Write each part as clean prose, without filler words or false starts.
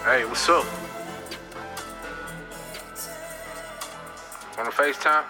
Hey, what's up? Wanna FaceTime?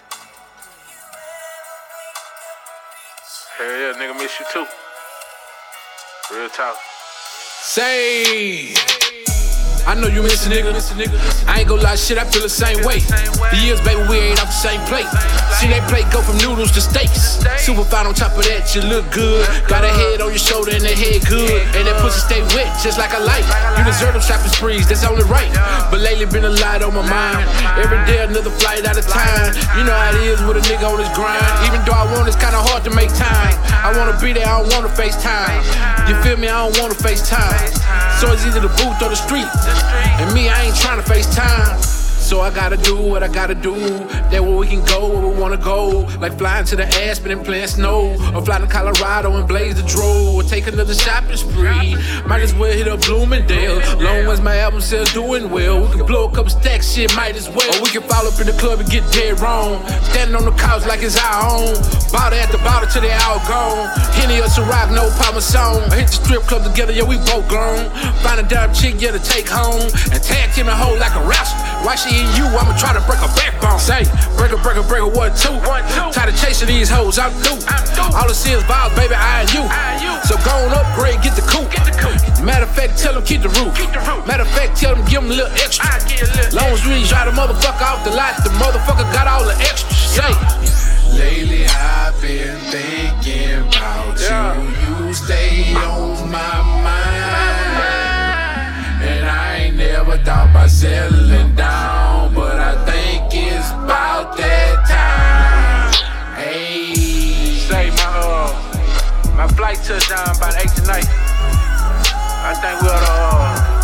Hell yeah, nigga miss you too. Real talk. Say, I know you miss a nigga. I ain't gon' lie, shit, I feel the same way. The years, baby, we ain't off the same plate. See that plate go from noodles to steaks. Super fine on top of that, you look good. Got a head on your shoulder and that head good. And that pussy stay wet, just like a light. You deserve them shopping sprees, that's only right. But lately been a lot on my mind. Every day another flight out of time. You know how it is with a nigga on his grind. Even though I want, it's kinda hard to make time. I wanna be there, I don't wanna FaceTime. You feel me, I don't wanna FaceTime. So it's either the booth or the street. And me, I ain't tryna FaceTime. So I gotta do what I gotta do. That way we can go where we wanna go. Like flying to the Aspen and playing snow. Or fly to Colorado and blaze the drove. Or take another shopping spree. Might as well hit up Bloomingdale. Long as my album sales doing well. We can blow a couple stacks, shit, might as well. Or we can fall up in the club and get dead wrong. Standing on the couch like it's our own. Bottle at the bottle till they all gone. Henny or Ciroc, no Parmesan. I hit the strip club together, yeah, we both grown. Find a damn chick, yeah, to take home. And tag team a hoe like a wrestler. Why she in you? I'ma try to break her backbone. Say, break her, 1, 2. Tired of chasing these hoes, I'm through. All I see is balls, baby, I and you. So go on upgrade, get the coupe. Matter of fact, tell them keep the roof. Matter of fact, tell them give them a little extra. Long as we drive the motherfucker off the lot, the motherfucker got all the extras. Say, lately I've been thinking about you. You stay on my mind. And I ain't never thought about settling down, but I think it's about that time. Hey, Say my flight touchdown about 8 tonight. I think we oughta